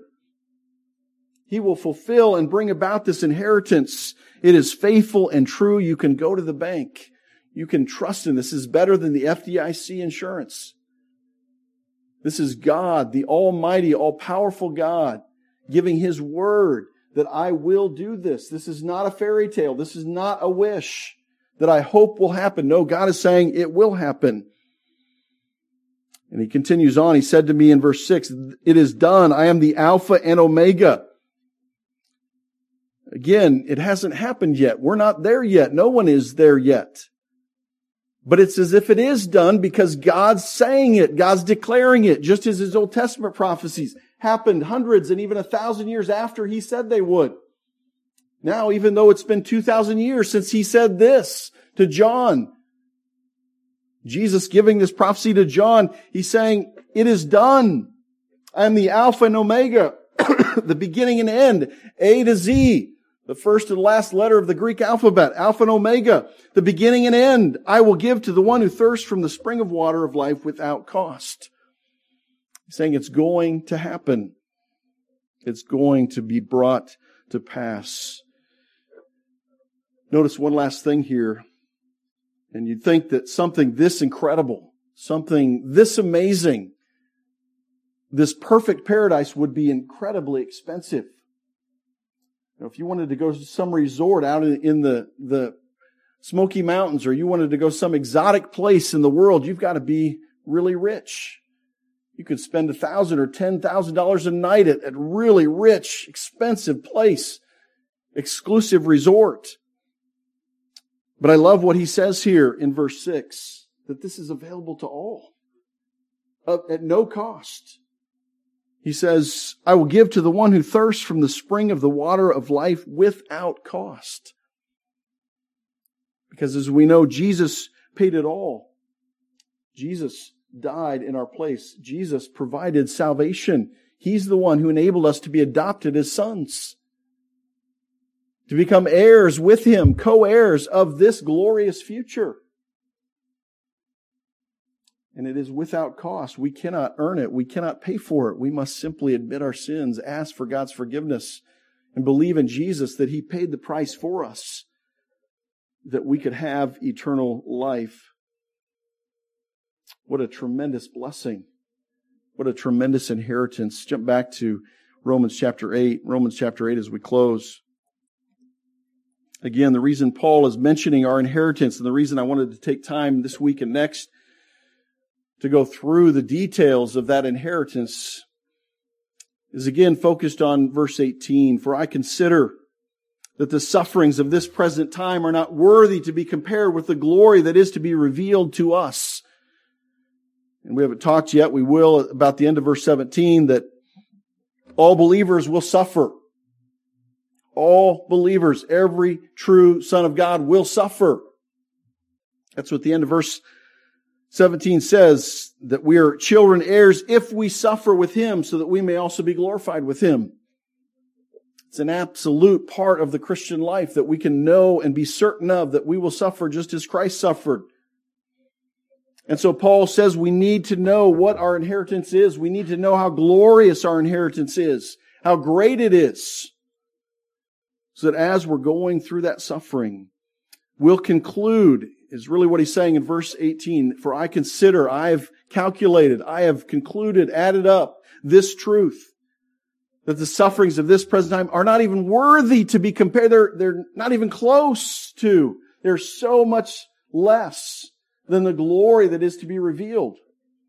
He will fulfill and bring about this inheritance. It is faithful and true. You can go to the bank. You can trust in this. This is better than the F D I C insurance. This is God, the almighty, all-powerful God, giving His word that I will do this. This is not a fairy tale. This is not a wish that I hope will happen. No, God is saying it will happen. And He continues on. He said to me in verse six, it is done. I am the Alpha and Omega. Again, it hasn't happened yet. We're not there yet. No one is there yet. But it's as if it is done because God's saying it. God's declaring it, just as His Old Testament prophecies happened hundreds and even a thousand years after He said they would. Now, even though it's been two thousand years since He said this to John, Jesus giving this prophecy to John, He's saying, it is done. I am the Alpha and Omega, the beginning and end, A to Z. The first and last letter of the Greek alphabet, Alpha and Omega, the beginning and end, I will give to the one who thirsts from the spring of water of life without cost. He's saying it's going to happen. It's going to be brought to pass. Notice one last thing here. And you'd think that something this incredible, something this amazing, this perfect paradise would be incredibly expensive. Now, if you wanted to go to some resort out in, in the, the Smoky Mountains, or you wanted to go some exotic place in the world, you've got to be really rich. You could spend a thousand or ten thousand dollars a night at a really rich, expensive place, exclusive resort. But I love what He says here in verse six, that this is available to all uh, at no cost. He says, I will give to the one who thirsts from the spring of the water of life without cost. Because as we know, Jesus paid it all. Jesus died in our place. Jesus provided salvation. He's the one who enabled us to be adopted as sons, to become heirs with Him, co-heirs of this glorious future. And it is without cost. We cannot earn it. We cannot pay for it. We must simply admit our sins, ask for God's forgiveness, and believe in Jesus that He paid the price for us, that we could have eternal life. What a tremendous blessing. What a tremendous inheritance. Jump back to Romans chapter eight. Romans chapter eight as we close. Again, the reason Paul is mentioning our inheritance, and the reason I wanted to take time this week and next to go through the details of that inheritance, is again focused on verse eighteen. For I consider that the sufferings of this present time are not worthy to be compared with the glory that is to be revealed to us. And we haven't talked yet, we will, about the end of verse seventeen, that all believers will suffer. All believers, every true son of God will suffer. That's what the end of verse seventeen says, that we are children heirs if we suffer with Him, so that we may also be glorified with Him. It's an absolute part of the Christian life that we can know and be certain of, that we will suffer just as Christ suffered. And so Paul says we need to know what our inheritance is. We need to know how glorious our inheritance is, how great it is, so that as we're going through that suffering, we'll conclude, is really what he's saying in verse eighteen, for I consider, I have calculated, I have concluded, added up this truth, that the sufferings of this present time are not even worthy to be compared. They're, they're not even close to. They're so much less than the glory that is to be revealed.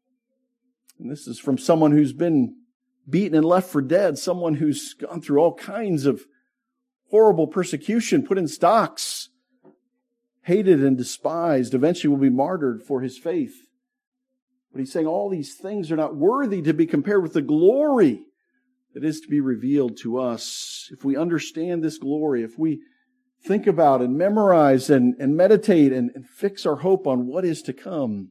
And this is from someone who's been beaten and left for dead, someone who's gone through all kinds of horrible persecution, put in stocks, hated and despised, eventually will be martyred for his faith. But he's saying all these things are not worthy to be compared with the glory that is to be revealed to us. If we understand this glory, if we think about and memorize and, and meditate and, and fix our hope on what is to come,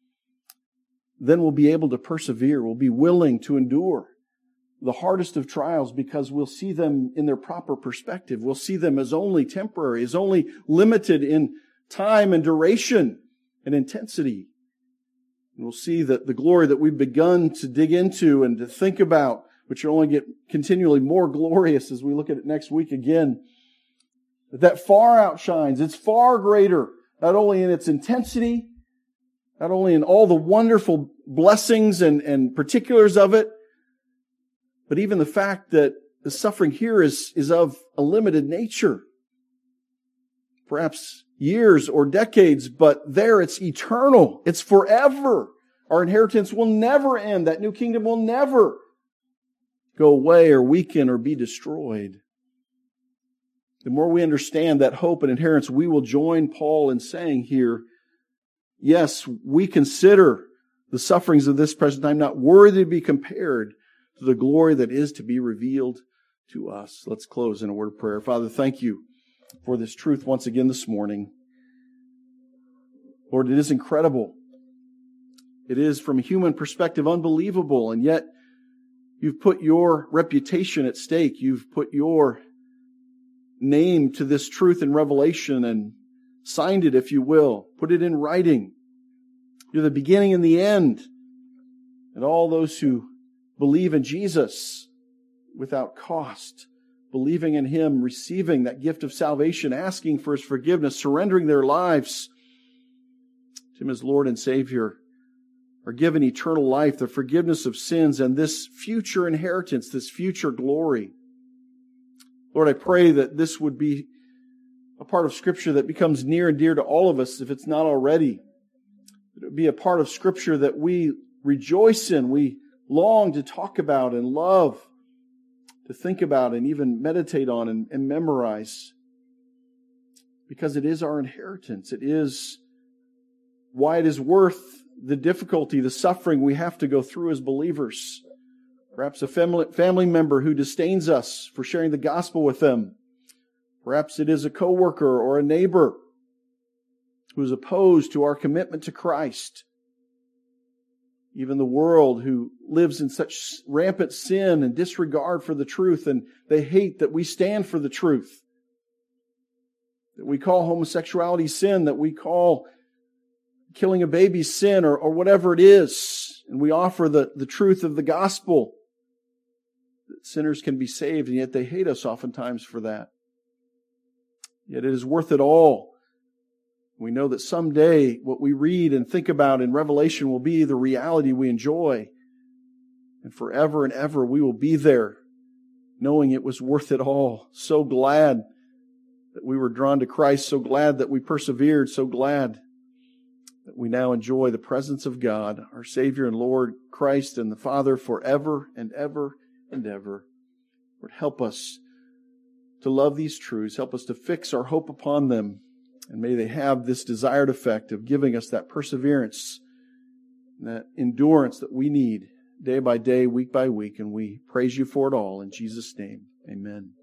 then we'll be able to persevere. We'll be willing to endure the hardest of trials because we'll see them in their proper perspective. We'll see them as only temporary, as only limited in time and duration and intensity. And we'll see that the glory that we've begun to dig into and to think about, which will only get continually more glorious as we look at it next week again, that that far outshines. It's far greater, not only in its intensity, not only in all the wonderful blessings and, and particulars of it, but even the fact that the suffering here is, is of a limited nature. Perhaps years or decades, but there it's eternal. It's forever. Our inheritance will never end. That new kingdom will never go away or weaken or be destroyed. The more we understand that hope and inheritance, we will join Paul in saying here, yes, we consider the sufferings of this present time not worthy to be compared to the glory that is to be revealed to us. Let's close in a word of prayer. Father, thank you for this truth once again this morning. Lord, it is incredible. It is, from a human perspective, unbelievable, and yet you've put your reputation at stake. You've put your name to this truth in Revelation and signed it, if you will. Put it in writing. You're the beginning and the end. And all those who believe in Jesus without cost, believing in Him, receiving that gift of salvation, asking for His forgiveness, surrendering their lives to Him as Lord and Savior, are given eternal life, the forgiveness of sins, and this future inheritance, this future glory. Lord, I pray that this would be a part of Scripture that becomes near and dear to all of us, if it's not already. It would be a part of Scripture that we rejoice in, we long to talk about and love, to think about and even meditate on and, and memorize. Because it is our inheritance. It is why it is worth the difficulty, the suffering we have to go through as believers. Perhaps a family, family member who disdains us for sharing the gospel with them. Perhaps it is a coworker or a neighbor who is opposed to our commitment to Christ. Even the world who lives in such rampant sin and disregard for the truth, and they hate that we stand for the truth. That we call homosexuality sin, that we call killing a baby sin, or, or whatever it is. And we offer the, the truth of the gospel. That sinners can be saved, and yet they hate us oftentimes for that. Yet it is worth it all. We know that someday what we read and think about in Revelation will be the reality we enjoy. And forever and ever we will be there, knowing it was worth it all. So glad that we were drawn to Christ, so glad that we persevered, so glad that we now enjoy the presence of God, our Savior and Lord, Christ and the Father, forever and ever endeavor. Lord, help us to love these truths. Help us to fix our hope upon them. And may they have this desired effect of giving us that perseverance, that endurance that we need day by day, week by week. And we praise you for it all. In Jesus' name, amen.